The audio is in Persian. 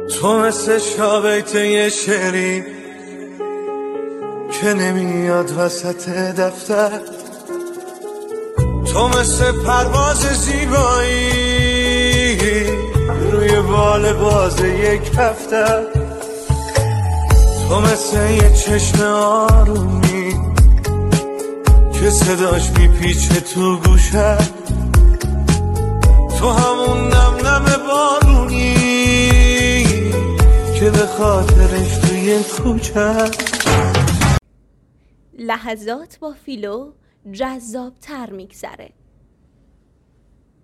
تو مثل شابیت یه شعری که نمیاد وسط دفتر، تو مثل پرواز زیبایی روی بال باز یک هفته، تو مثل یه چشم آرومی که صداش میپیچه تو گوشه، تو همون نم نم بارونی که به خاطرش توی کوچه. لحظات با فیلو جذاب تر میگذره.